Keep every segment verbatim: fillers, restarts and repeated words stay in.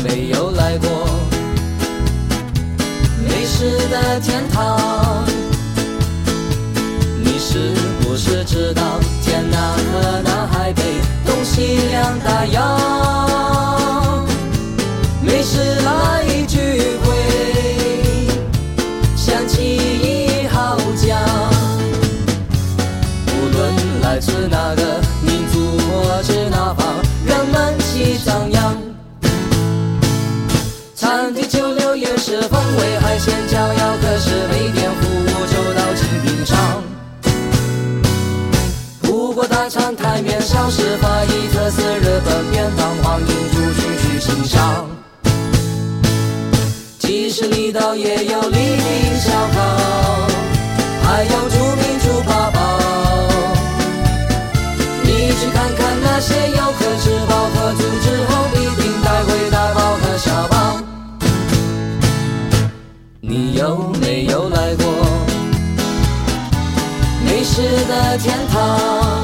没有来过美食的天堂？你是不是知道天南和南海北东西两大洋？美食来聚会，响起一号角，无论来自哪个民族或是哪方，人们齐张扬。餐厅九六也是风味海鲜佳肴，可是每天服务就到精品上。不过大餐台面小吃法以特色日本便当，欢迎族群去欣赏。即使离岛也有礼品小烤，还有著名猪扒包。你去看看那些游客吃饱喝足之后必定带回大包和小包。你有没有来过美食的天堂？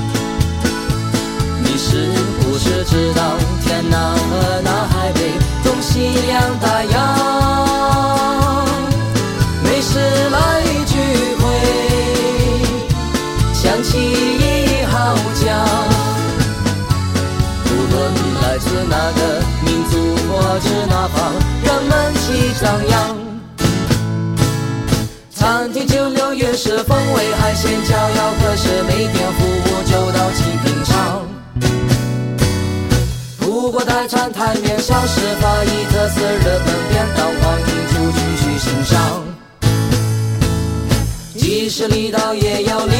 你是不是知道天南和南海北东西两大洋？美食来聚会，响起一号角，无论来自哪个民族或是哪方，人们齐张扬。餐厅九六也是风味海鲜佳肴，可是每天服务就到精品上。不过大餐台面小吃法以特色日本便当，欢迎族群去欣赏。即使离岛也有